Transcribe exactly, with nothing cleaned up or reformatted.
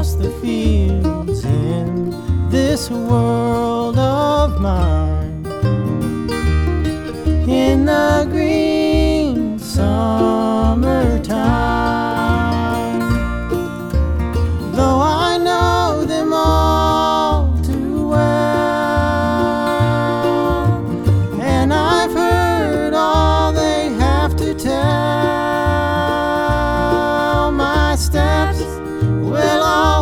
across the fields in this world of mine. In the green